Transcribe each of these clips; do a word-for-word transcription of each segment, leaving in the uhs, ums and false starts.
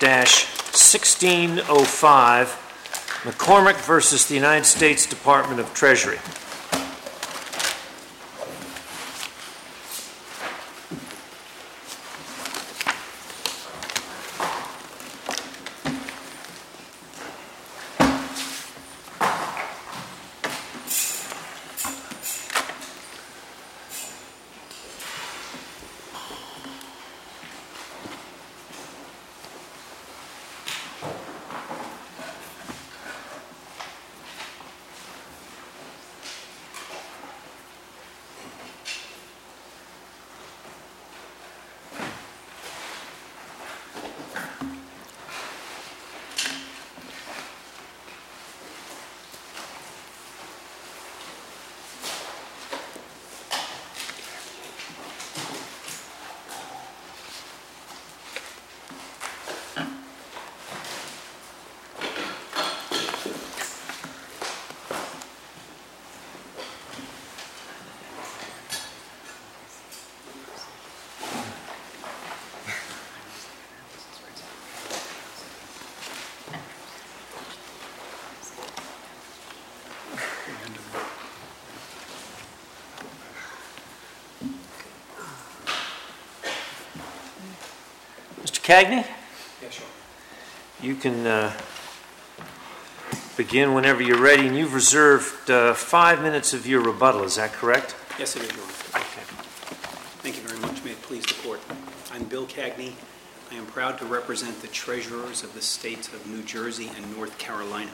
sixteen oh five, McCormick versus the United States Department of Treasury. Mister Cagney? Yes, sir. You can uh, begin whenever you're ready, and you've reserved uh, five minutes of your rebuttal. Is that correct? Yes, it is, Your Honor. Okay. Thank you very much. May it please the Court. I'm Bill Cagney. I am proud to represent the treasurers of the states of New Jersey and North Carolina.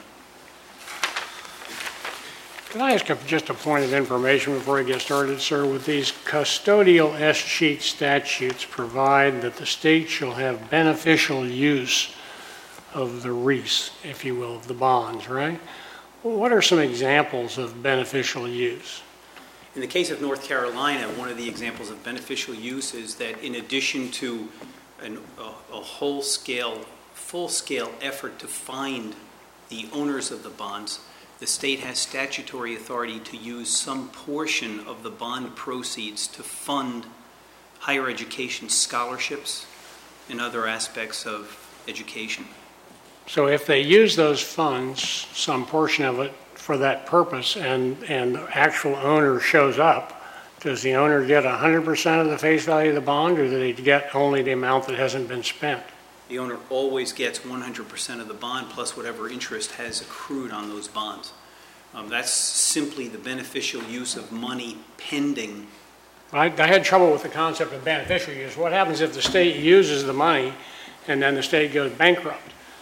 Can I ask just a point of information before I get started, sir? With these custodial escheat statutes provide that the state shall have beneficial use of the R E I S, if you will, of the bonds, right? What are some examples of beneficial use? In the case of North Carolina, one of the examples of beneficial use is that in addition to an, a, a whole-scale, full-scale effort to find the owners of the bonds, the state has statutory authority to use some portion of the bond proceeds to fund higher education scholarships and other aspects of education. So if they use those funds, some portion of it, for that purpose, and, and the actual owner shows up, does the owner get one hundred percent of the face value of the bond, or do they get only the amount that hasn't been spent? The owner always gets one hundred percent of the bond plus whatever interest has accrued on those bonds. Um, that's simply the beneficial use of money pending. I, I had trouble with the concept of beneficial use. What happens if the state uses the money and then the state goes bankrupt?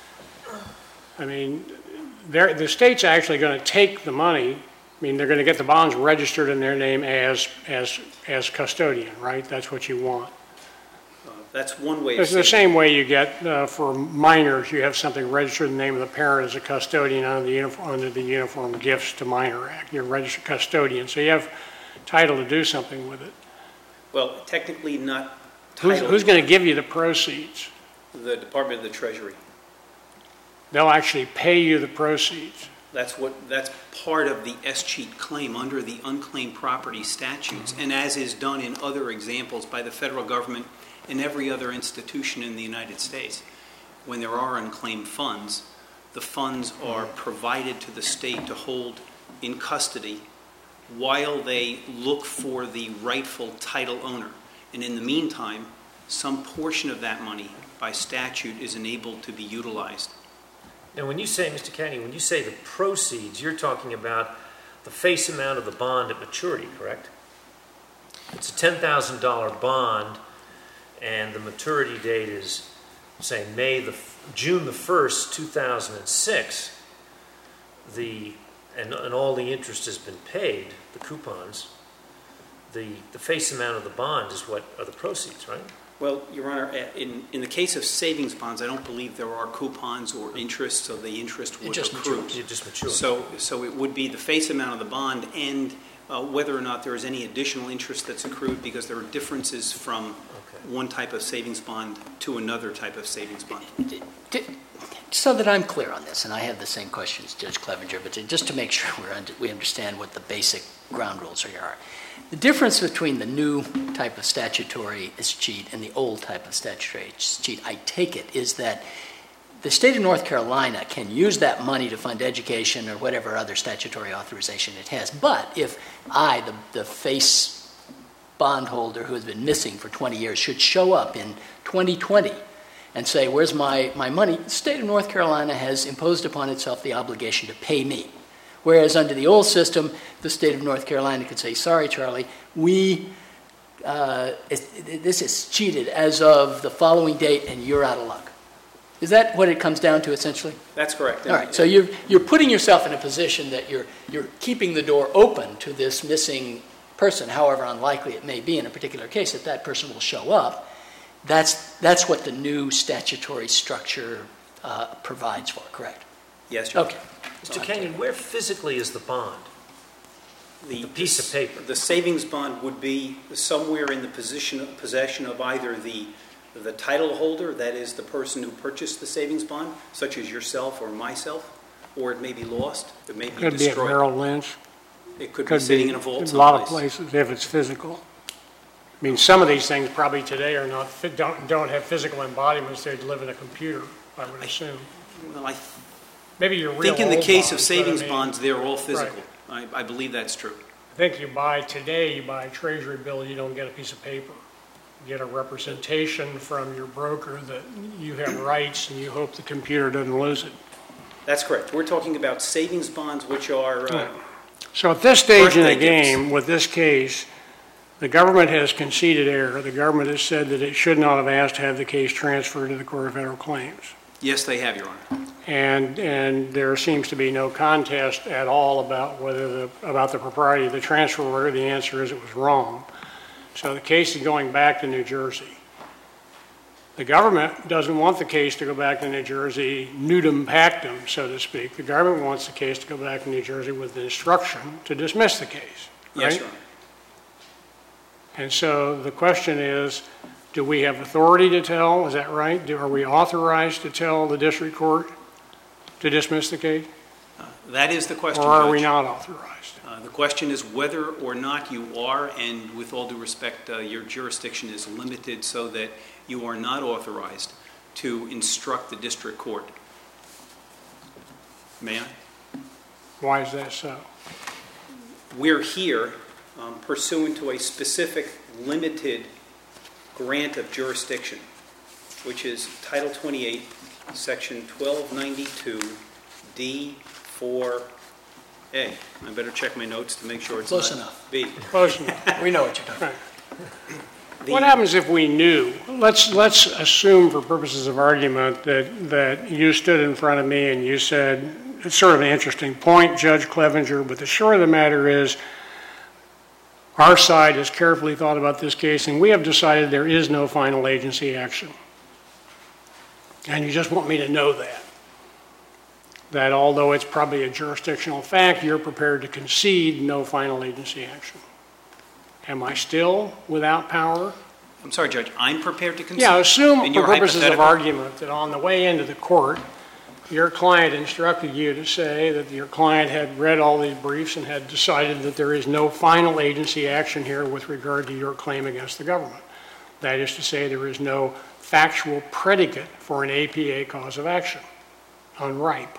I mean, the state's actually going to take the money. I mean, they're going to get the bonds registered in their name as as as custodian, right? That's what you want. Uh, that's one way. It's the same way you get uh, for minors. You have something registered in the name of the parent as a custodian under the uniform, under the Uniform Gifts to Minor Act. You're a registered custodian, so you have title to do something with it. Well, technically not. Who's, who's going to give you the proceeds? The Department of the Treasury. They'll actually pay you the proceeds. That's what. That's part of the escheat claim under the unclaimed property statutes, mm-hmm. and as is done in other examples by the federal government and every other institution in the United States. When there are unclaimed funds, the funds are provided to the state to hold in custody while they look for the rightful title owner. And in the meantime, some portion of that money by statute is enabled to be utilized. Now, when you say, Mister Cagney, when you say the proceeds, you're talking about the face amount of the bond at maturity, correct? It's a ten thousand dollars bond, and the maturity date is, say, May the June the first, two thousand six. The and and all the interest has been paid, the coupons. The the face amount of the bond is what are the proceeds, right? Well, Your Honor, in, in the case of savings bonds, I don't believe there are coupons or interest, so the interest would just accrue. Mature. It just matures. So, so it would be the face amount of the bond and uh, whether or not there is any additional interest that's accrued, because there are differences from okay. one type of savings bond to another type of savings bond. So that I'm clear on this, and I have the same question as Judge Clevenger, but to, just to make sure we're under, we understand what the basic ground rules are. The difference between the new type of statutory escheat and the old type of statutory escheat, I take it, is that the state of North Carolina can use that money to fund education or whatever other statutory authorization it has. But if I, the, the face bondholder who has been missing for twenty years, should show up in twenty twenty and say, where's my, my money? The state of North Carolina has imposed upon itself the obligation to pay me. Whereas under the old system, the state of North Carolina could say, sorry, Charlie, we, uh, it, it, this is cheated as of the following date and you're out of luck. Is that what it comes down to essentially? That's correct. All right, so you're, you're putting yourself in a position that you're, you're keeping the door open to this missing person, however unlikely it may be in a particular case that that person will show up. That's, that's what the new statutory structure uh, provides for, correct? Yes, Your Honor. Okay. Mister Kenyon, where physically is the bond? The, The piece of paper. The savings bond would be somewhere in the position, possession of either the, the title holder, that is the person who purchased the savings bond, such as yourself or myself, or it may be lost, it may be Could be at destroyed. Merrill Lynch. It could be Could sitting be in a vault a lot of someplace. places if it's physical. I mean, some of these things probably today are not, fi- don't, don't have physical embodiments. They live in a computer, I would assume. Well, I Maybe your real think in the old case of bonds, but I savings mean, bonds, they're all physical. I, I believe that's true. I think you buy, today, you buy a treasury bill, you don't get a piece of paper. You get a representation from your broker that you have rights and you hope the computer doesn't lose it. That's correct. We're talking about savings bonds, which are, uh, So at this stage in the Birthday gifts. game, with this case, the government has conceded error. The government has said that it should not have asked to have the case transferred to the Court of Federal Claims. yes, they have, Your Honor. And, and there seems to be no contest at all about whether the, about the propriety of the transfer order. The answer is it was wrong. So the case is going back to New Jersey. The government doesn't want the case to go back to New Jersey nudum pactum, so to speak. The government wants the case to go back to New Jersey with the instruction to dismiss the case, right? Yes, Your Honor. And so the question is, do we have authority to tell? Is that right? Do, are we authorized to tell the district court to dismiss the case? That is the question, Or are we Judge. not authorized? Uh, The question is whether or not you are, and with all due respect, uh, your jurisdiction is limited so that you are not authorized to instruct the district court. May I? Why is that so? We're here um, pursuant to a specific limited grant of jurisdiction, which is Title twenty-eight, Section twelve ninety-two, D four A. I better check my notes to make sure it's Close not enough. B. Close enough. We know what you're talking about. Right. What happens if we knew? Let's, let's assume for purposes of argument that, that you stood in front of me and you said, it's sort of an interesting point, Judge Clevenger, but the short of the matter is, our side has carefully thought about this case and we have decided there is no final agency action. And you just want me to know that. That although it's probably a jurisdictional fact, you're prepared to concede no final agency action. Am I still without power? I'm sorry, Judge, I'm prepared to concede. Yeah, assume In for your purposes of hypothetical- argument that on the way into the court, your client instructed you to say that your client had read all these briefs and had decided that there is no final agency action here with regard to your claim against the government. That is to say, there is no factual predicate for an A P A cause of action, unripe.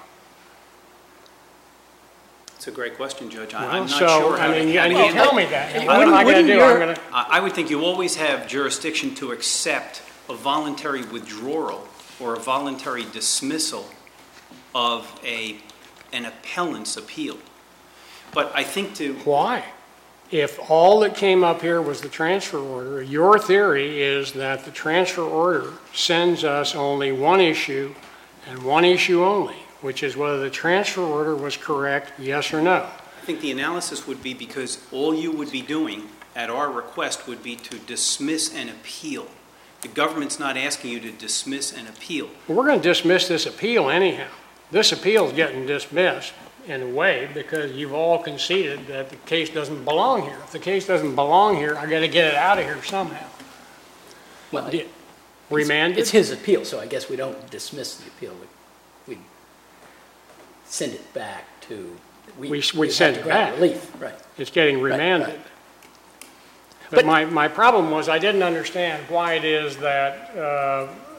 It's a great question, Judge. I- Well, I'm not so, sure how I mean, to you how to you handle tell it. me that. Hey, What am I going to wouldn't do? your- I'm going to, I I would think you always have jurisdiction to accept a voluntary withdrawal or a voluntary dismissal of a, an appellant's appeal. But I think to, why? If all that came up here was the transfer order, your theory is that the transfer order sends us only one issue and one issue only, which is whether the transfer order was correct, yes or no. I think the analysis would be because all you would be doing at our request would be to dismiss an appeal. The government's not asking you to dismiss an appeal. Well, we're going to dismiss this appeal anyhow. This appeal is getting dismissed in a way because you've all conceded that the case doesn't belong here. If the case doesn't belong here, I got to get it out of here somehow. Well, Did- Remanded? It's his appeal, so I guess we don't dismiss the appeal. We, we send it back to. We- we have send to it grant back. Relief, right. It's getting Right, remanded. right. But But- my, my problem was I didn't understand why it is that uh,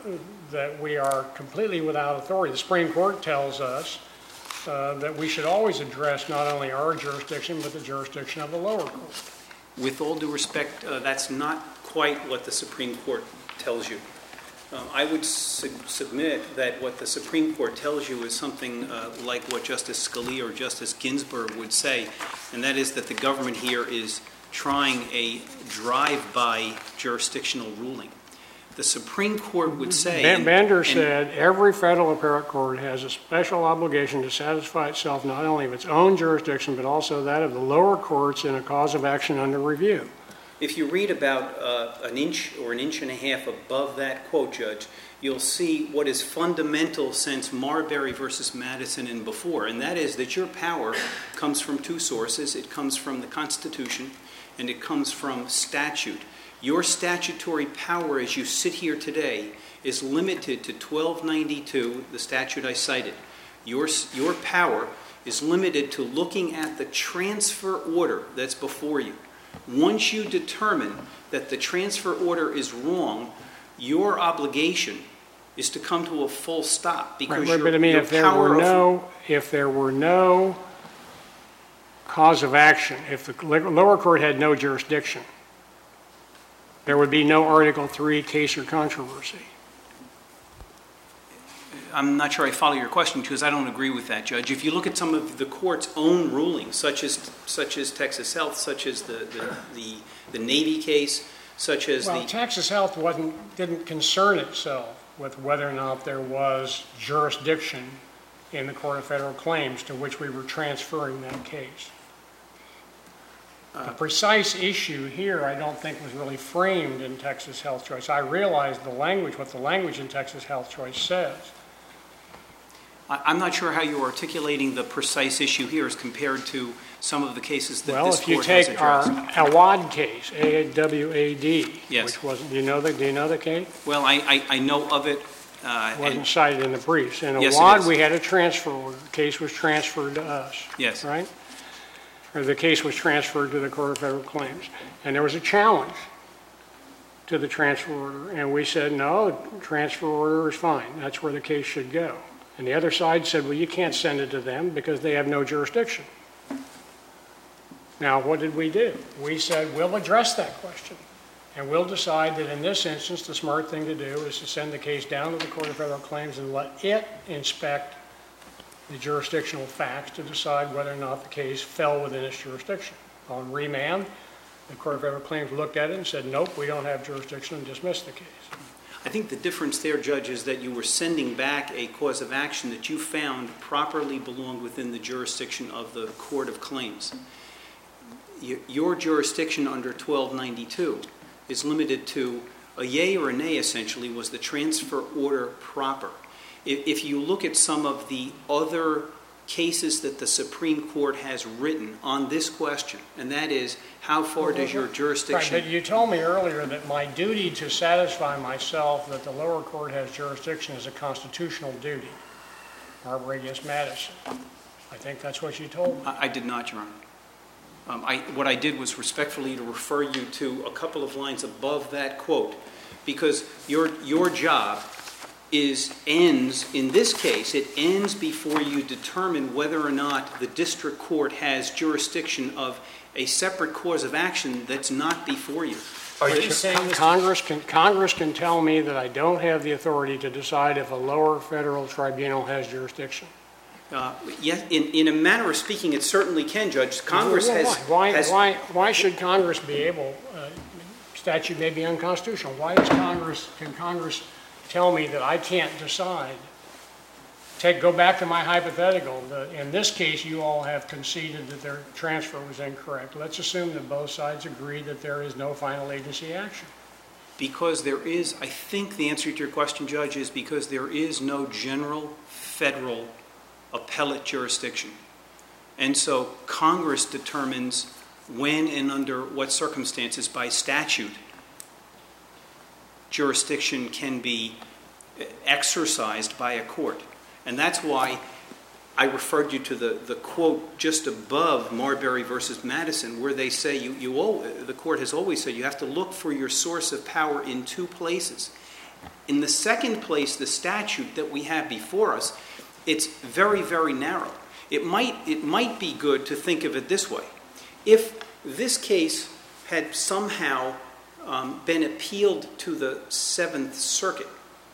that we are completely without authority. The Supreme Court tells us uh, that we should always address not only our jurisdiction, but the jurisdiction of the lower court. With all due respect, uh, that's not quite what the Supreme Court tells you. Um, I would su- submit that what the Supreme Court tells you is something uh, like what Justice Scalia or Justice Ginsburg would say, and that is that the government here is trying a drive-by jurisdictional ruling. The Supreme Court would say... Ben- and- Bender and- said every federal appellate court has a special obligation to satisfy itself not only of its own jurisdiction, but also that of the lower courts in a cause of action under review. If you read about uh, an inch or an inch and a half above that quote, Judge, you'll see what is fundamental since Marbury versus Madison and before, and that is that your power comes from two sources. It comes from the Constitution, and it comes from statute. Your statutory power as you sit here today is limited to twelve ninety-two, the statute I cited. Your, your power is limited to looking at the transfer order that's before you. Once you determine that the transfer order is wrong, your obligation is to come to a full stop because Right, your, but I mean, your if there power were of- no, if there were no cause of action, if the lower court had no jurisdiction, there would be no Article three case or controversy. I'm not sure I follow your question because I don't agree with that, Judge. If you look at some of the court's own rulings, such as such as Texas Health, such as the the, the, the Navy case, such as Well, the Texas Health wasn't, didn't concern itself with whether or not there was jurisdiction in the Court of Federal Claims to which we were transferring that case. The precise issue here, I don't think, was really framed in Texas Health Choice. I realize the language, what the language in Texas Health Choice says. I- I'm not sure how you're articulating the precise issue here as compared to some of the cases that Well, this if you court has take our addressed. Awad case, A W A D, Yes. which wasn't, do you know the, do you know the case? Well, I, I, I know of it. Uh, It wasn't and, cited in the briefs. In Yes, it Awad, is. we had a transfer order. The case was transferred to us. Yes. Right? Or the case was transferred to the Court of Federal Claims. And there was a challenge to the transfer order. And we said, no, the transfer order is fine. That's where the case should go. And the other side said, well, you can't send it to them because they have no jurisdiction. Now, what did we do? We said, we'll address that question. And we'll decide that in this instance, the smart thing to do is to send the case down to the Court of Federal Claims and let it inspect the jurisdictional facts to decide whether or not the case fell within its jurisdiction. On remand, the Court of Federal Claims looked at it and said, nope, we don't have jurisdiction, and dismissed the case. I think the difference there, Judge, is that you were sending back a cause of action that you found properly belonged within the jurisdiction of the Court of Claims. Your, your jurisdiction under twelve ninety-two is limited to a yea or a nay, essentially, was the transfer order proper. If, if you look at some of the other cases that the Supreme Court has written on this question, and that is, how far does your jurisdiction... Right, but you told me earlier that my duty to satisfy myself that the lower court has jurisdiction is a constitutional duty. Marbury against Madison. I think that's what you told me. I, I did not, Your Honor. Um, I, what I did was respectfully to refer you to a couple of lines above that quote, because your your job is ends, in this case, it ends before you determine whether or not the district court has jurisdiction of a separate cause of action that's not before you. Are you saying, Mister Congress can, Congress can tell me that I don't have the authority to decide if a lower federal tribunal has jurisdiction? Uh, yes, in, in a manner of speaking, it certainly can, Judge. Congress Well, has... Why, has why, why should Congress be able, uh, statute may be unconstitutional, why does Congress, can Congress tell me that I can't decide? Take, go back to my hypothetical. The, in this case, you all have conceded that their transfer was incorrect. Let's assume that both sides agree that there is no final agency action. Because there is, I think the answer to your question, Judge, is because there is no general federal appellate jurisdiction. And so Congress determines when and under what circumstances by statute jurisdiction can be exercised by a court. And that's why I referred you to the, the quote just above Marbury versus Madison, where they say, you, you all, the court has always said, you have to look for your source of power in two places. In the second place, the statute that we have before us, it's very, very narrow. It might, it might be good to think of it this way. If this case had somehow um, been appealed to the Seventh Circuit,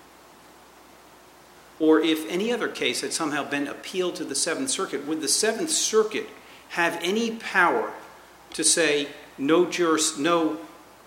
or if any other case had somehow been appealed to the Seventh Circuit, would the Seventh Circuit have any power to say no juris, no,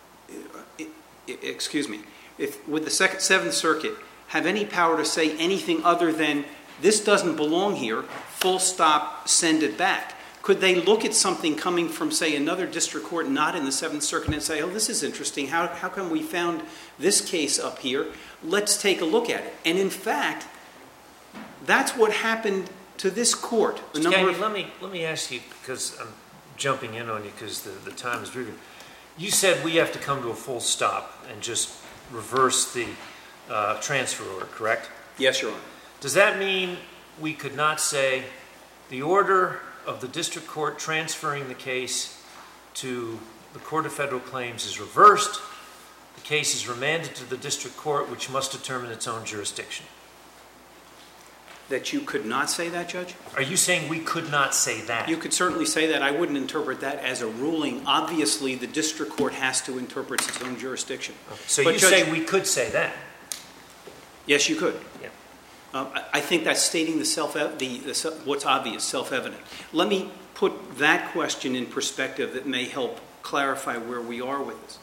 excuse me, if would the second, Seventh Circuit have any power to say anything other than this doesn't belong here, full stop, send it back? Could they look at something coming from, say, another district court not in the Seventh Circuit and say, oh, this is interesting. How, how come we found this case up here? Let's take a look at it. And in fact, that's what happened to this court. A number Kenny, of... let me let me ask you, because I'm jumping in on you because the, the time is moving. You said we have to come to a full stop and just reverse the uh, transfer order, correct? Yes, Your Honor. Does that mean we could not say the order of the district court transferring the case to the Court of Federal Claims is reversed, the case is remanded to the district court, which must determine its own jurisdiction? That you could not say that, Judge? Are you saying we could not say that? You could certainly say that. I wouldn't interpret that as a ruling. Obviously, the district court has to interpret its own jurisdiction. Okay. So But you Judge, say we could say that? yes, you could. Yeah. Uh, I I think that's stating the self the, the what's obvious, self-evident. Let me put that question in perspective that may help clarify where we are with this.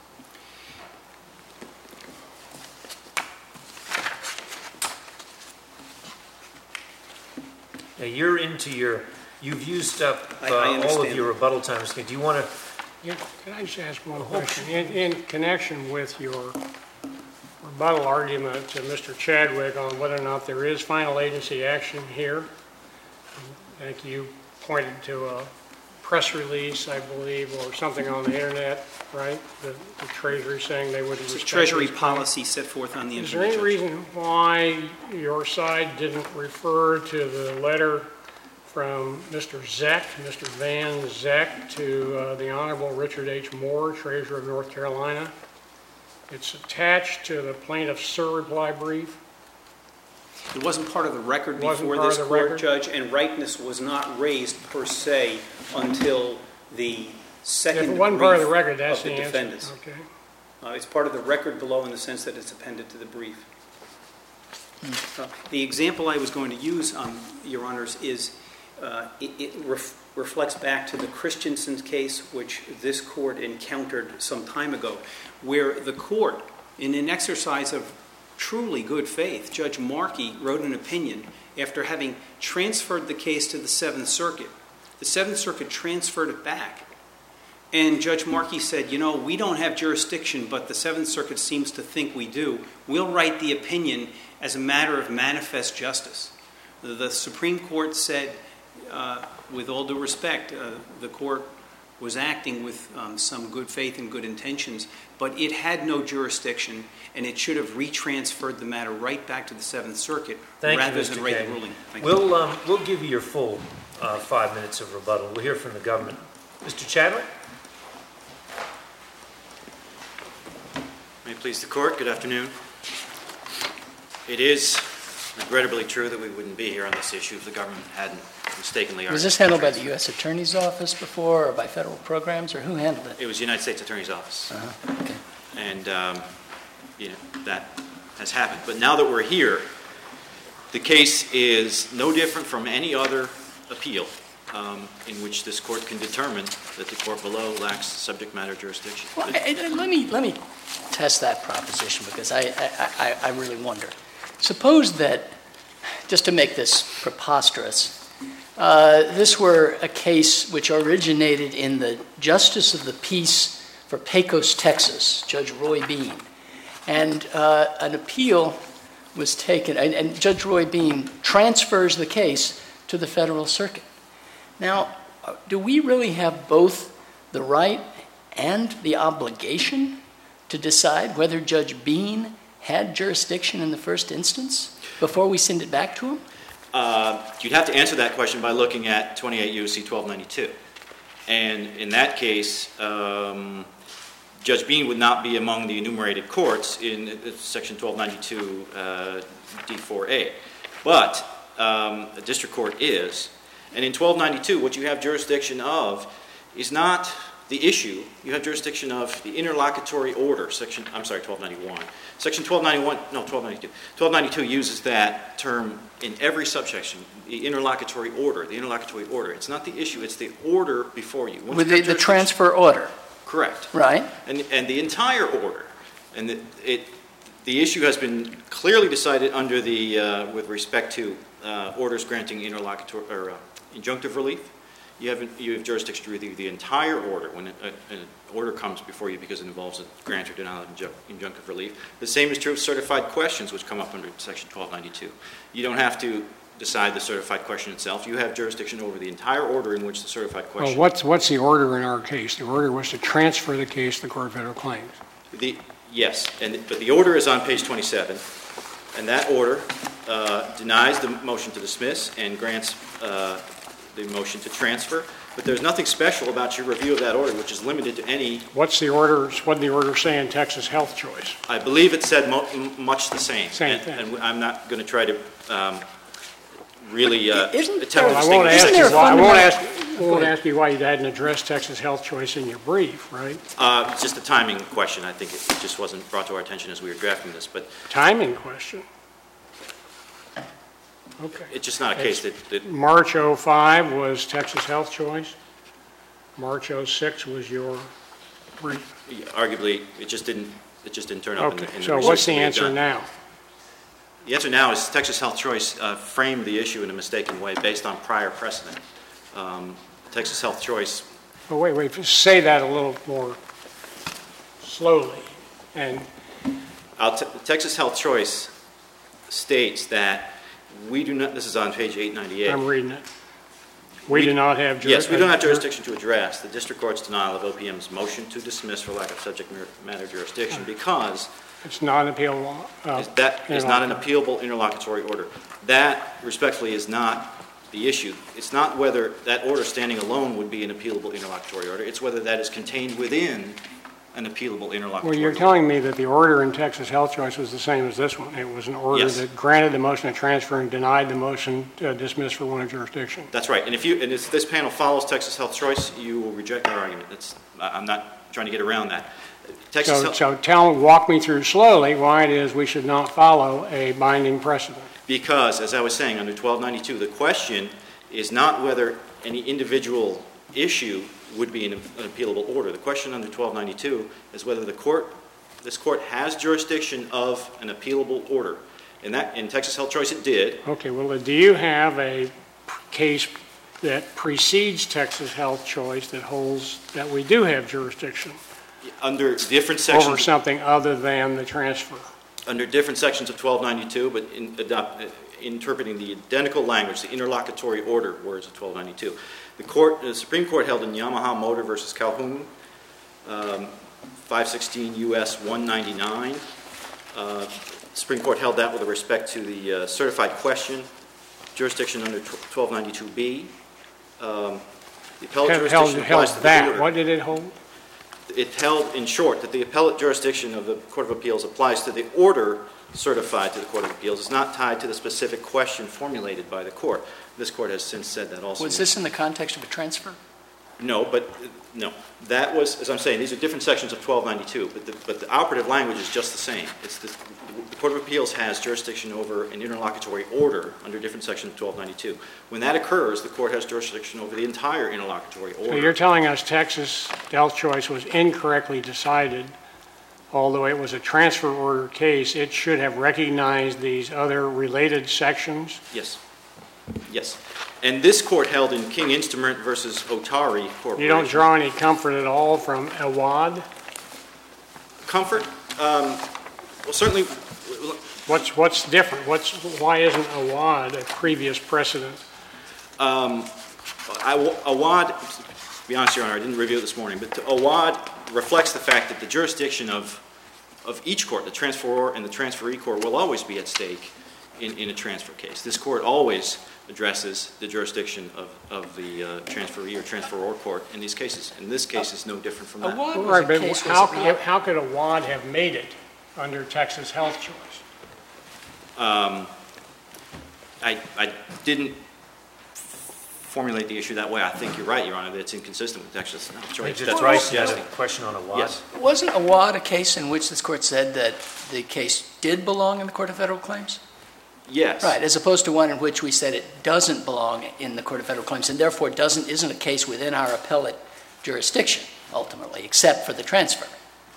Now you're into your, you've used up uh, I- I all of understand. your rebuttal time. Do you want to, Yeah, Can I just ask one question? In, in connection with your rebuttal argument to Mister Chadwick on whether or not there is final agency action here, I think you pointed to a press release, I believe, or something on the internet, right? The, the Treasury saying they would It's a respect Treasury this claim. policy set forth on the Is there internet. any Judge. reason why your side didn't refer to the letter from Mister Zeck, Mister Van Zeck, to uh, the Honorable Richard H. Moore, Treasurer of North Carolina? It's attached to the plaintiff's surreply brief. It wasn't part of the record Wasn't before part this of the court, record? Judge, and rightness was not raised per se until the second If brief it wasn't part of the record, that's of the the answer. defendants. Okay. Uh, It's part of the record below in the sense that it's appended to the brief. Uh, The example I was going to use, um, Your Honors, is uh, it it ref- reflects back to the Christensen case, which this court encountered some time ago, where the court, in an exercise of truly good faith, Judge Markey wrote an opinion after having transferred the case to the Seventh Circuit. The Seventh Circuit transferred it back. And Judge Markey said, you know, we don't have jurisdiction, but the Seventh Circuit seems to think we do. We'll write the opinion as a matter of manifest justice. The Supreme Court said, uh, with all due respect, uh, the court was acting with um, some good faith and good intentions, but it had no jurisdiction, and it should have retransferred the matter right back to the Seventh Circuit thank rather you, Mister than write the Kane. ruling. Thank you. We'll, um, we'll give you your full uh, five minutes of rebuttal. We'll hear from the government. Mister Chadwick? May it please the court, good afternoon. It is regrettably true that we wouldn't be here on this issue if the government hadn't mistakenly Was argued. this handled by the U S Attorney's Office before, or by federal programs, or who handled it? It was the United States Attorney's Office, Uh-huh. Okay. and um, you know, that has happened. But now that we're here, the case is no different from any other appeal um, in which this court can determine that the court below lacks subject matter jurisdiction. Well, I- I- let me, let me test that proposition, because I, I, I- I really wonder. Suppose that, just to make this preposterous, uh, this were a case which originated in the Justice of the Peace for Pecos, Texas, Judge Roy Bean. And uh, an appeal was taken, and, and Judge Roy Bean transfers the case to the Federal Circuit. Now, uh, do we really have both the right and the obligation to decide whether Judge Bean had jurisdiction in the first instance before we send it back to him? Uh, you'd have to answer that question by looking at twenty-eight U S C twelve ninety-two. And in that case, um, Judge Bean would not be among the enumerated courts in uh, Section twelve ninety-two uh, D four A. But um, a district court is. And in twelve ninety-two, what you have jurisdiction of is not the issue. You have jurisdiction of the interlocutory order. Section, I'm sorry, twelve ninety-one. Section twelve ninety-one, no, twelve ninety-two. twelve ninety-two uses that term in every subsection, the interlocutory order, the interlocutory order. It's not the issue, it's the order before you. Once With you the, the transfer order. Correct. Right. And, and the entire order. And the, it, the issue has been clearly decided under the, uh, with respect to uh, orders granting interlocutory or uh, injunctive relief. You have, you have jurisdiction to review the entire order when a, a, an order comes before you because it involves a grant or denial of injun injunctive relief. The same is true of certified questions, which come up under Section twelve ninety-two. You don't have to decide the certified question itself. You have jurisdiction over the entire order in which the certified question. Well, what's, what's the order in our case? The order was to transfer the case to the Court of Federal Claims. The, yes, and, but the order is on page twenty-seven, and that order uh, denies the motion to dismiss and grants uh, the motion to transfer. But there's nothing special about your review of that order, which is limited to any. What's the order, what did the order say in Texas Health Choice? I believe it said mo much the same. Same and, thing. And I'm not going to try to um, really uh, Isn't attempt there- to Well, I distinguish. won't ask Isn't you there a why, I won't fundamental- ask, I won't ask you why you hadn't addressed Texas Health Choice in your brief, right? Uh, it's just a timing question. I think it, it just wasn't brought to our attention as we were drafting this. But Timing question. Okay. it's just not a case that, that March oh five was Texas Health Choice. March oh six was your brief. arguably it just didn't it just didn't turn up in Okay, the, in the so research what's the that we had answer done. now? The answer now is Texas Health Choice uh, framed the issue in a mistaken way based on prior precedent. Um, Texas Health Choice, Oh, wait, wait, just say that a little more slowly. And I'll t Texas Health Choice states that we do not, this is on page eight ninety-eight. I'm reading it. We We- do not have jurisdiction. Yes, we don't have jurisdiction to address the district court's denial of O P M's motion to dismiss for lack of subject matter jurisdiction because It's not an appealable. uh, is that is not an appealable interlocutory order. That, respectfully, is not the issue. It's not whether that order standing alone would be an appealable interlocutory order. It's whether that is contained within an appealable interlocutory Well, you're order. telling me that the order in Texas Health Choice was the same as this one. It was an order Yes. that granted the motion to transfer and denied the motion to dismiss for one of jurisdiction. That's right. And if you and if this panel follows Texas Health Choice, you will reject our argument. That's, I'm not trying to get around that. Texas So, Health, so tell, walk me through slowly why it is we should not follow a binding precedent. because, as I was saying, under twelve ninety-two, the question is not whether any individual issue would be an, an appealable order. The question under twelve ninety-two is whether the court, this court has jurisdiction of an appealable order. In that, in Texas Health Choice, it did. Okay, well, do you have a case that precedes Texas Health Choice that holds that we do have jurisdiction Under different over sections, something other than the transfer? under different sections of twelve ninety-two, but in adopt, uh, interpreting the identical language, the interlocutory order words of twelve ninety-two. The court, the Supreme Court held in Yamaha Motor versus Calhoun, um, five sixteen U S one ninety-nine. Uh, Supreme Court held that with respect to the uh, certified question, jurisdiction under twelve ninety-two B. Um, the appellate Held, jurisdiction held applies to the that, order. what did it hold? It held, in short, that the appellate jurisdiction of the Court of Appeals applies to the order certified to the Court of Appeals. It's not tied to the specific question formulated by the court. This court has since said that also. Was this in the context of a transfer? No, but, uh, no. That was, as I'm saying, these are different sections of twelve ninety-two, but the, but the operative language is just the same. It's the, the Court of Appeals has jurisdiction over an interlocutory order under different sections of twelve ninety-two. When that occurs, the court has jurisdiction over the entire interlocutory order. So you're telling us Texas Health Choice was incorrectly decided, although it was a transfer order case, it should have recognized these other related sections? Yes. Yes. And this court held in King Instrument versus Otari Corporation. You don't draw any comfort at all from Awad? Comfort? Um, well, certainly, What's, what's different? What's, why isn't Awad a previous precedent? um, I, Awad, to be honest, Your Honor, I didn't review it this morning, but Awad reflects the fact that the jurisdiction of, of each court, the transferor and the transferee court, will always be at stake in, in a transfer case. This court always addresses the jurisdiction of, of the uh, transferee or transferor court in these cases. And this case is no different from that. A W A D was Right, a but case, how, was it not? how could a W A D have made it under Texas Health Choice? Um, I, I didn't formulate the issue that way. I think you're right, Your Honor, that it's inconsistent with Texas Health Choice. Judge That's Rice yes. has a question on a W A D. Yes. Wasn't a W A D a case in which this court said that the case did belong in the Court of Federal Claims? Yes. Right, as opposed to one in which we said it doesn't belong in the Court of Federal Claims and therefore doesn't, isn't a case within our appellate jurisdiction, ultimately, except for the transfer.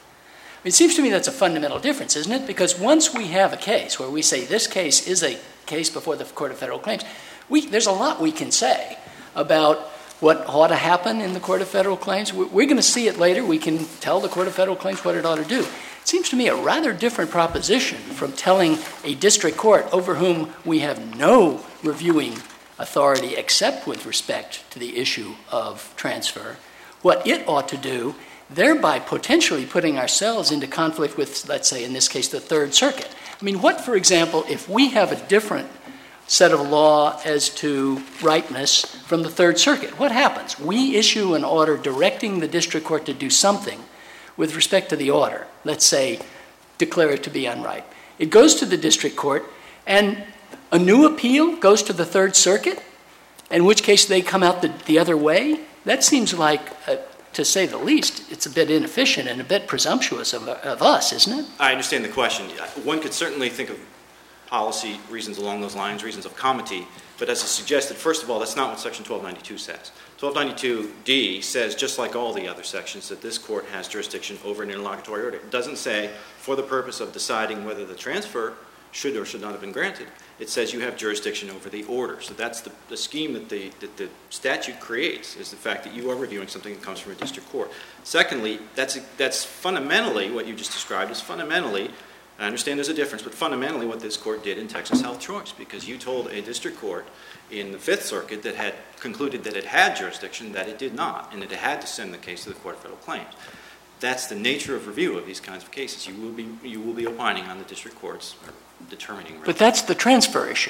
It seems to me that's a fundamental difference, isn't it? Because once we have a case where we say this case is a case before the Court of Federal Claims, we, there's a lot we can say about what ought to happen in the Court of Federal Claims. We're, we're going to see it later. We can tell the Court of Federal Claims what it ought to do. It seems to me a rather different proposition from telling a district court over whom we have no reviewing authority except with respect to the issue of transfer what it ought to do, thereby potentially putting ourselves into conflict with, let's say, in this case, the Third Circuit. I mean, what, for example, if we have a different set of law as to ripeness from the Third Circuit? What happens? We issue an order directing the district court to do something with respect to the order, let's say, declare it to be unripe. It goes to the district court, and a new appeal goes to the Third Circuit, in which case they come out the, the other way? That seems like, uh, to say the least, it's a bit inefficient and a bit presumptuous of, of us, isn't it? I understand the question. One could certainly think of policy reasons along those lines, reasons of comity, but as I suggested, first of all, that's not what Section twelve ninety-two says. twelve ninety-two D says, just like all the other sections, that this court has jurisdiction over an interlocutory order. It doesn't say, for the purpose of deciding whether the transfer should or should not have been granted. It says you have jurisdiction over the order. So that's the, the scheme that the, that the statute creates, is the fact that you are reviewing something that comes from a district court. Secondly, that's, that's fundamentally, what you just described is fundamentally, I understand there's a difference, but fundamentally what this court did in Texas Health Choice, because you told a district court in the Fifth Circuit that had concluded that it had jurisdiction, that it did not, and that it had to send the case to the Court of Federal Claims. That's the nature of review of these kinds of cases. You will be, you will be opining on the district courts or determining. But that's the transfer issue.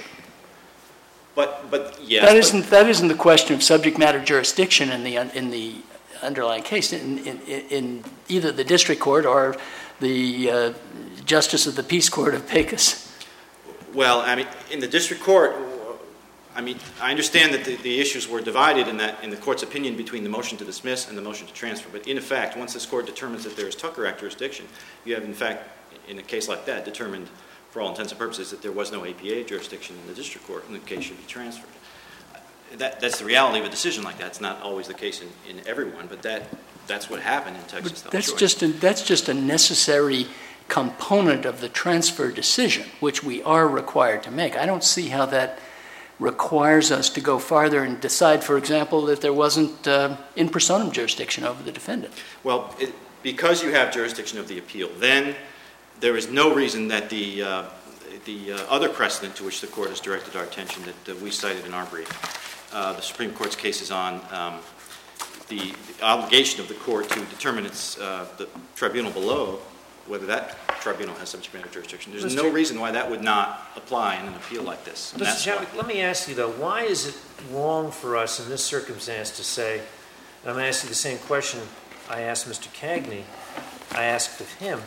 But, but yes. That but, isn't, that isn't the question of subject matter jurisdiction in the, in the underlying case, in, in, in either the district court or the uh, Justice of the Peace Court of Pecos. Well, I mean, in the district court, I mean, I understand that the, the issues were divided in that in the court's opinion between the motion to dismiss and the motion to transfer. But in effect, once this court determines that there is Tucker Act jurisdiction, you have in fact, in a case like that, determined for all intents and purposes that there was no A P A jurisdiction in the district court and the case should be transferred. That, that's the reality of a decision like that. It's not always the case in, in everyone, but that that's what happened in Texas Health That's Choice. just a, that's just a necessary component of the transfer decision, which we are required to make. I don't see how that requires us to go farther and decide, for example, that there wasn't uh, in personam jurisdiction over the defendant. Well, it, because you have jurisdiction of the appeal, then there is no reason that the uh, the uh, other precedent to which the court has directed our attention that uh, we cited in our brief, uh, the Supreme Court's cases on um, the, the obligation of the court to determine its uh, the tribunal below whether that tribunal has subject matter jurisdiction. There's Mister no reason why that would not apply in an appeal like this. And Mister that's Chadwick, let me ask you, though, why is it wrong for us in this circumstance to say, and I'm going to ask you the same question I asked Mister Cagney, I asked of him,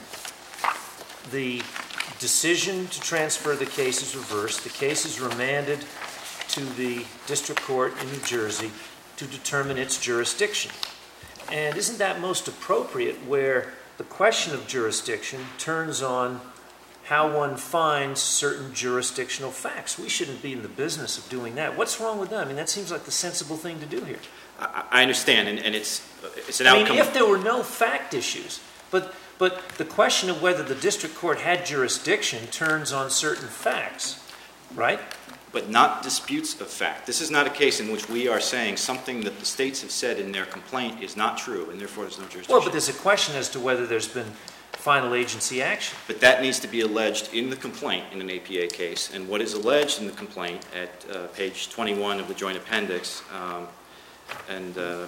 the decision to transfer the case is reversed, the case is remanded to the district court in New Jersey to determine its jurisdiction. And isn't that most appropriate where the question of jurisdiction turns on how one finds certain jurisdictional facts? We shouldn't be in the business of doing that. What's wrong with that? I mean, that seems like the sensible thing to do here. I, I understand, and, and it's it's an I outcome. mean, if there were no fact issues, but but the question of whether the district court had jurisdiction turns on certain facts, right? But not disputes of fact. This is not a case in which we are saying something that the states have said in their complaint is not true, and therefore there's no jurisdiction. Well, but there's a question as to whether there's been final agency action. But that needs to be alleged in the complaint in an A P A case, and what is alleged in the complaint at uh, page twenty-one of the joint appendix, um, and uh,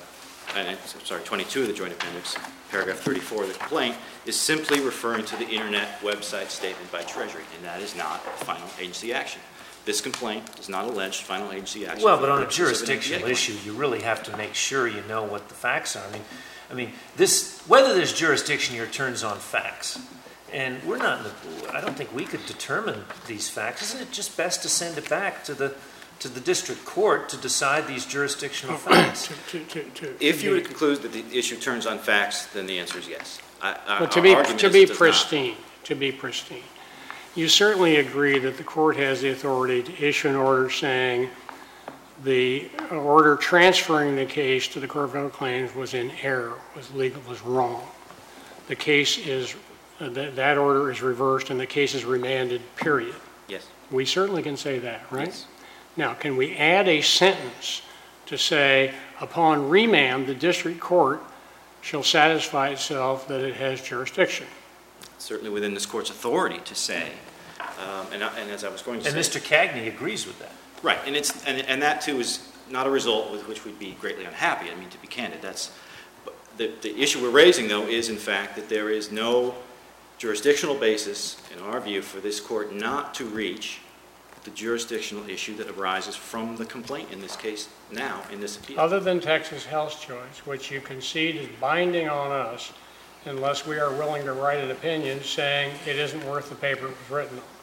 and it's, sorry, twenty-two of the Joint Appendix, paragraph thirty-four of the complaint, is simply referring to the Internet website statement by Treasury, and that is not a final agency action. This complaint does not allege final agency action. Well, for but the on a purposes of an jurisdictional A P A issue, you really have to make sure you know what the facts are. I mean, I mean, this, whether there's jurisdiction here turns on facts. And we're not, in the, I don't think we could determine these facts. Isn't it just best to send it back to the, to the district court to decide these jurisdictional facts? To- to- to- to- If you were to conclude that the issue turns on facts, then the answer is yes. I, I, Well, to our be, argument to is be it does not. pristine, to be pristine, you certainly agree that the court has the authority to issue an order saying the order transferring the case to the Court of Federal Claims was in error, was legal, was wrong. The case is, uh, that, that order is reversed and the case is remanded, period. Yes. We certainly can say that, right? Yes. Now, can we add a sentence to say, upon remand, the district court shall satisfy itself that it has jurisdiction? Certainly within this court's authority to say, um, and, I- and as I was going to And say. Mister Cagney agrees with that. Right, and it's and, and that too is not a result with which we'd be greatly unhappy. I mean, to be candid, that's but the the issue we're raising though is in fact that there is no jurisdictional basis in our view for this court not to reach the jurisdictional issue that arises from the complaint in this case now in this appeal. Other than Texas Health Choice, which you concede is binding on us unless we are willing to write an opinion saying it isn't worth the paper it was written on.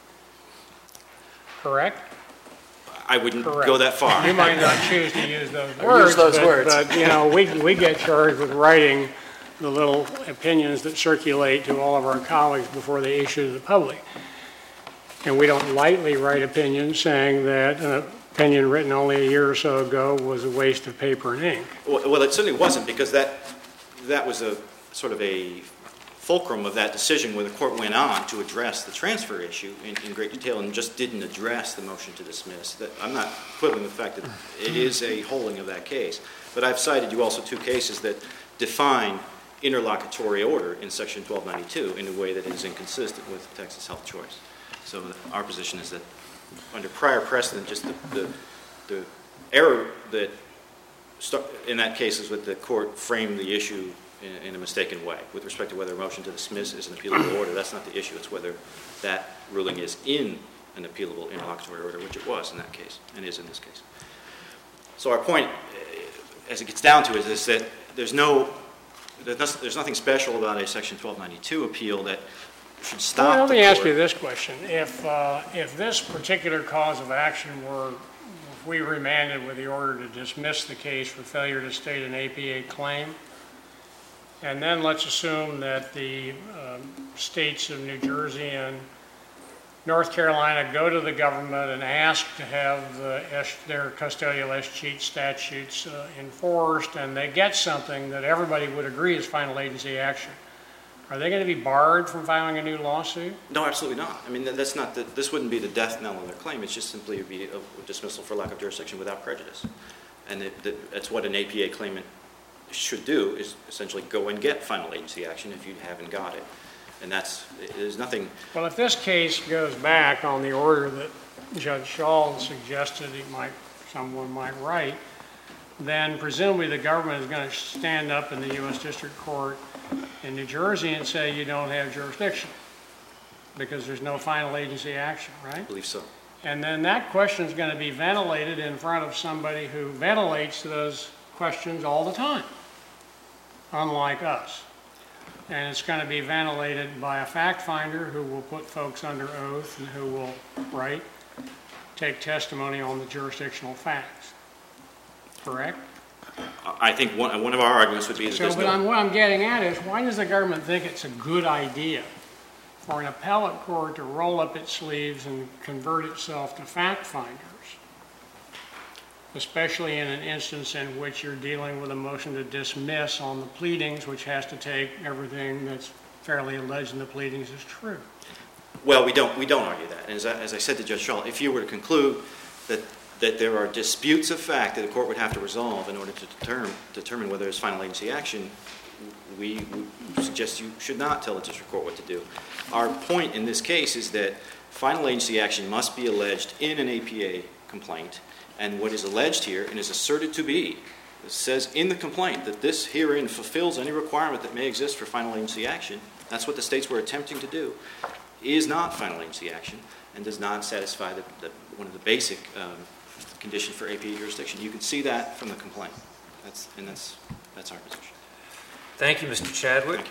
Correct? I wouldn't Correct. go that far. You might not choose to use those Or words. use those but, words. But, you know, we, we get charged with writing the little opinions that circulate to all of our colleagues before they issue to the public. And we don't lightly write opinions saying that an opinion written only a year or so ago was a waste of paper and ink. Well, well, it certainly wasn't because that that was a sort of a fulcrum of that decision where the court went on to address the transfer issue in, in great detail and just didn't address the motion to dismiss. That, I'm not quibbling the fact that it is a holding of that case, but I've cited you also two cases that define interlocutory order in Section twelve ninety-two in a way that is inconsistent with Texas Health Choice. So our position is that under prior precedent, just the, the, the error that start, in that case is that the court framed the issue in, in a mistaken way with respect to whether a motion to dismiss is an appealable order. That's not the issue. It's whether that ruling is in an appealable interlocutory order, which it was in that case and is in this case. So our point, as it gets down to it, is that there's no, there's nothing special about a Section twelve ninety-two appeal that should stop Well, let the me ask court. you this question. If, uh, if this particular cause of action were, if we remanded with the order to dismiss the case for failure to state an A P A claim, and then let's assume that the um, states of New Jersey and North Carolina go to the government and ask to have the S, their custodial escheat statutes uh, enforced, and they get something that everybody would agree is final agency action. Are they going to be barred from filing a new lawsuit? No, absolutely not. I mean, that- that's not, the, this wouldn't be the death knell of their claim. It's just simply would be a dismissal for lack of jurisdiction without prejudice. And it, that, that's what an A P A claimant should do, is essentially go and get final agency action if you haven't got it. And that's, there's nothing, Well, if this case goes back on the order that Judge Schall suggested he might, someone might write, then presumably the government is going to stand up in the U S District Court in New Jersey and say you don't have jurisdiction because there's no final agency action, I right? believe so. And then that question is going to be ventilated in front of somebody who ventilates those questions all the time, unlike us. And it's going to be ventilated by a fact finder who will put folks under oath and who will, right, take testimony on the jurisdictional facts. Correct? I think one, one of our arguments would be that So, there's but no, I'm, what I'm getting at is, why does the government think it's a good idea for an appellate court to roll up its sleeves and convert itself to fact finders, especially in an instance in which you're dealing with a motion to dismiss on the pleadings, which has to take everything that's fairly alleged in the pleadings as true? well, we don't, we don't argue that. And as I, as I said to Judge Schall, if you were to conclude that, that there are disputes of fact that a court would have to resolve in order to determine, determine whether there's final agency action, we would suggest you should not tell the district court what to do. Our point in this case is that final agency action must be alleged in an A P A complaint, and what is alleged here and is asserted to be It says in the complaint that this herein fulfills any requirement that may exist for final agency action. That's what the states were attempting to do. Is not final agency action and does not satisfy the, the, one of the basic um, conditions for A P A jurisdiction. You can see that from the complaint. That's, and that's, that's our position. Thank you, Mister Chadwick.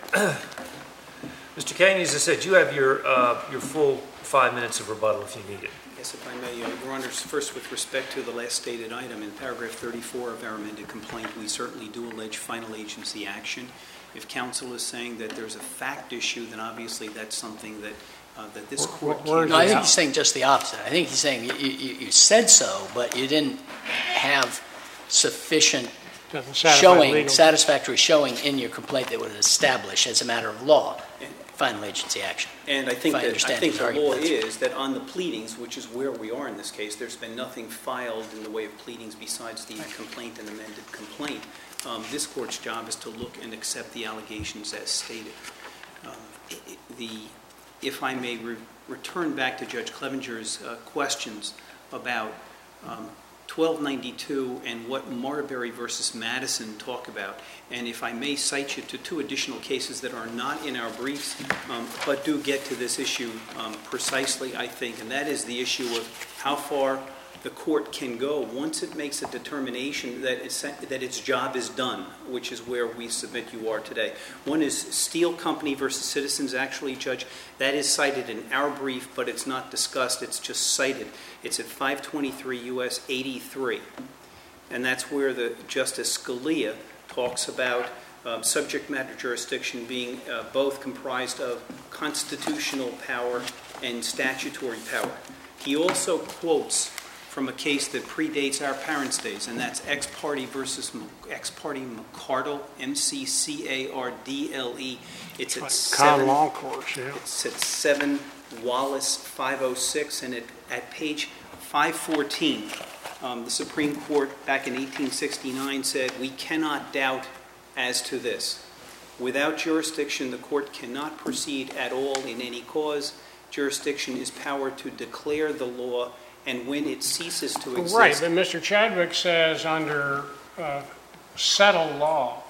Mister Kane, as I said, you have your, uh, your full five minutes of rebuttal if you need it. Yes, if I may, uh, Your Honors, first with respect to the last stated item, in paragraph thirty-four of our amended complaint, we certainly do allege final agency action. If counsel is saying that there's a fact issue, then obviously that's something that uh, that this court can't. No, I think he's saying just the opposite. I think he's saying you, you, you said so, but you didn't have sufficient Doesn't satisfy showing, legal- satisfactory showing in your complaint that would establish as a matter of law final agency action. And I think If I that, I understand think his the law argument, that's- is that on the pleadings, which is where we are in this case, there's been nothing filed in the way of pleadings besides the complaint and amended complaint. Um, This court's job is to look and accept the allegations as stated. Um, i- i- The, if I may re- return back to Judge Clevenger's uh, questions about um, twelve ninety-two and what Marbury versus Madison talk about, and if I may cite you to two additional cases that are not in our briefs, um, but do get to this issue um, precisely, I think, and that is the issue of how far the court can go once it makes a determination that it's, that its job is done, which is where we submit you are today. One is Steel Company versus Citizens. Actually, Judge, that is cited in our brief, but it's not discussed. It's just cited. It's at five twenty-three U S eighty-three. And that's where the Justice Scalia talks about um, subject matter jurisdiction being uh, both comprised of constitutional power and statutory power. He also quotes from a case that predates our parents' days, and that's Ex Parte versus Ex Parte McCardle, M C C A R D L E. It's at Con seven. law course, yeah. It's at seven Wallace five oh six, and it, at page five fourteen, um, the Supreme Court back in eighteen sixty-nine said, "We cannot doubt as to this. Without jurisdiction, the court cannot proceed at all in any cause. Jurisdiction is power to declare the law, and when it ceases to exist." Right, but Mister Chadwick says under uh, settled law,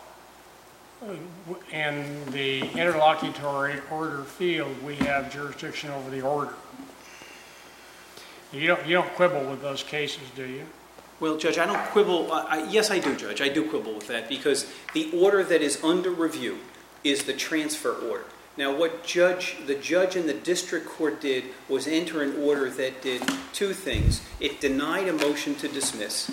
uh, in the interlocutory order field, we have jurisdiction over the order. You don't, you don't quibble with those cases, do you? Well, Judge, I don't quibble. I, I, yes, I do, Judge. I do quibble with that because the order that is under review is the transfer order. Now, what judge, the judge in the district court did was enter an order that did two things. It denied a motion to dismiss,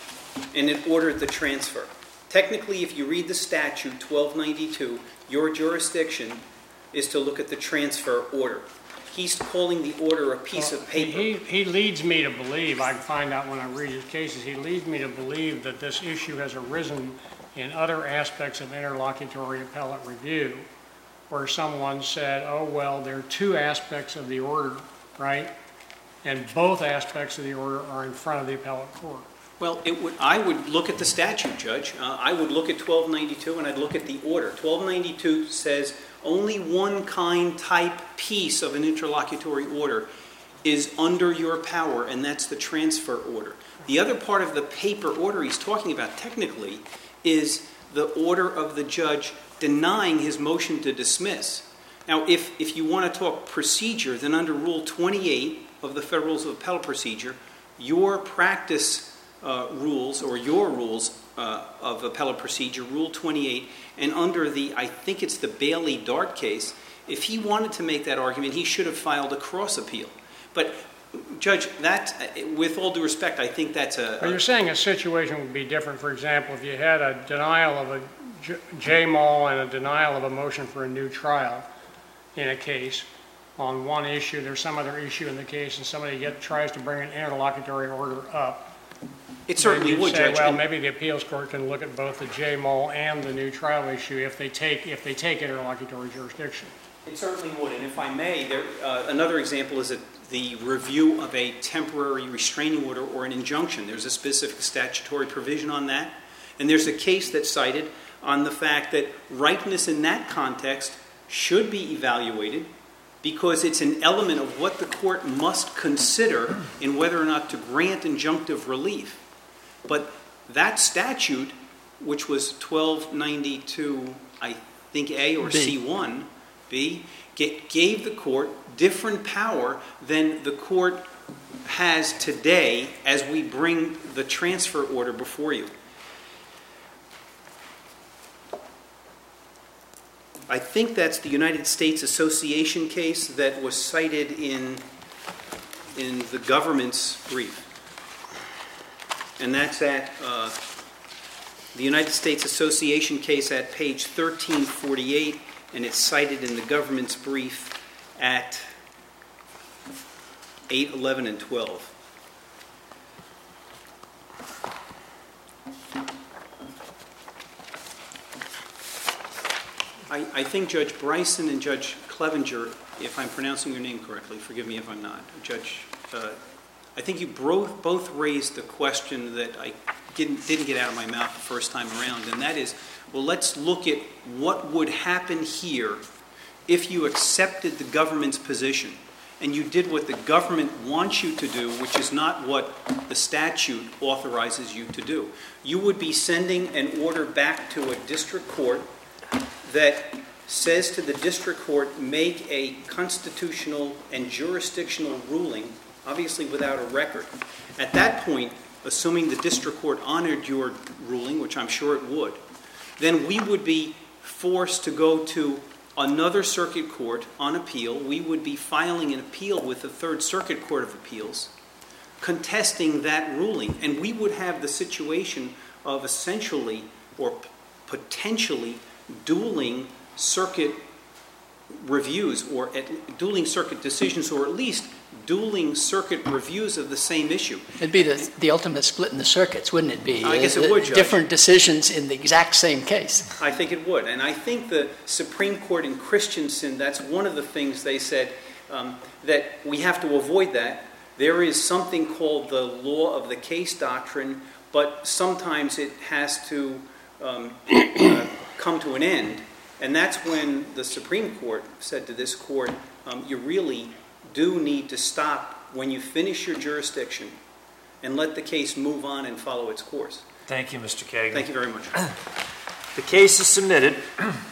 and it ordered the transfer. Technically, if you read the statute, twelve ninety-two, your jurisdiction is to look at the transfer order. He's calling the order a piece Well, of paper. He, he leads me to believe, I can find out when I read his cases, he leads me to believe that this issue has arisen in other aspects of interlocutory appellate review, where someone said, oh, well, there are two aspects of the order, right? And both aspects of the order are in front of the appellate court. Well, it would, I would look at the statute, Judge. Uh, I would look at twelve ninety-two and I'd look at the order. twelve ninety-two says only one kind, type, piece of an interlocutory order is under your power, and that's the transfer order. The other part of the paper order he's talking about technically is the order of the judge denying his motion to dismiss. Now, if, if you want to talk procedure, then under Rule twenty-eight of the Federal Rules of Appellate Procedure, your practice uh, rules, or your rules uh, of appellate procedure, Rule twenty-eight, and under the, I think it's the Bailey-Dart case, if he wanted to make that argument, he should have filed a cross appeal. But, Judge, that, with all due respect, I think that's a... But you're saying a situation would be different. For example, if you had a denial of a J M O L and a denial of a motion for a new trial in a case on one issue, there's some other issue in the case, and somebody get, tries to bring an interlocutory order up. It certainly Then you'd would, say, Judge. well, and- maybe the appeals court can look at both the J M O L and the new trial issue if they take if they take interlocutory jurisdiction. It certainly would, and if I may, there, uh, another example is that the review of a temporary restraining order or an injunction. There's a specific statutory provision on that, and there's a case that's cited on the fact that rightness in that context should be evaluated because it's an element of what the court must consider in whether or not to grant injunctive relief. But that statute which was twelve ninety-two, I think A or B. C one, B, ga- gave the court different power than the court has today as we bring the transfer order before you. I think that's the United States Association case that was cited in, in the government's brief. And that's at uh, the United States Association case at page thirteen forty-eight, and it's cited in the government's brief at eight, eleven, and twelve. I, I think Judge Bryson and Judge Clevenger, if I'm pronouncing your name correctly, forgive me if I'm not, Judge, uh, I think you both, both raised the question that I didn't, didn't get out of my mouth the first time around, and that is, well, let's look at what would happen here if you accepted the government's position and you did what the government wants you to do, which is not what the statute authorizes you to do. You would be sending an order back to a district court that says to the district court, make a constitutional and jurisdictional ruling, obviously without a record. At that point, assuming the district court honored your ruling, which I'm sure it would, then we would be forced to go to another circuit court on appeal. We would be filing an appeal with the Third Circuit Court of Appeals, contesting that ruling. And we would have the situation of essentially or p- potentially dueling circuit reviews or at, dueling circuit decisions, or at least dueling circuit reviews of the same issue. It'd be the, the ultimate split in the circuits, wouldn't it be? I guess it Uh, would, Judge. Different decisions in the exact same case. I think it would. And I think the Supreme Court in Christensen, that's one of the things they said, um, that we have to avoid that. There is something called the law of the case doctrine, but sometimes it has to um, uh, come to an end. And that's when the Supreme Court said to this court, um, you really do need to stop when you finish your jurisdiction and let the case move on and follow its course. Thank you, Mister Kagan. Thank you very much. The case is submitted.